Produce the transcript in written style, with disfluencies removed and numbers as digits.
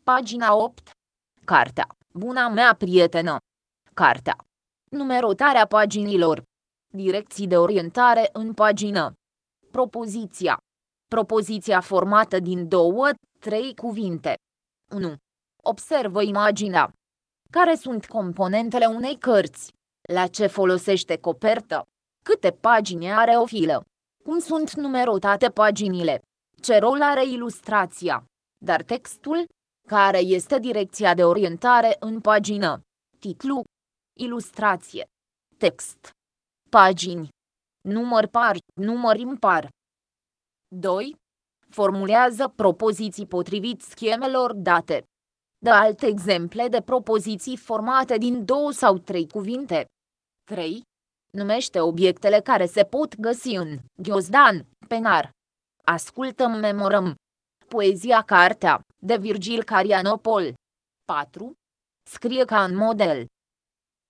Pagina 8. Cartea, buna mea prietenă. Cartea. Numerotarea paginilor. Direcții de orientare în pagină. Propoziția. Propoziția formată din 2-3 cuvinte. 1. Observă imaginea. Care sunt componentele unei cărți? La ce folosește copertă? Câte pagini are o filă? Cum sunt numerotate paginile? Ce rol are ilustrația? Dar textul? Care este direcția de orientare în pagină? Titlu. Ilustrație. Text. Pagini. Număr par, număr impar. 2. Formulează propoziții potrivit schemelor date. Dă alte exemple de propoziții formate din 2 sau 3 cuvinte. 3. Numește obiectele care se pot găsi în ghiozdan, penar. Ascultăm, memorăm. Poezia Cartea, de Virgil Carianopol. 4. Scrie ca în model.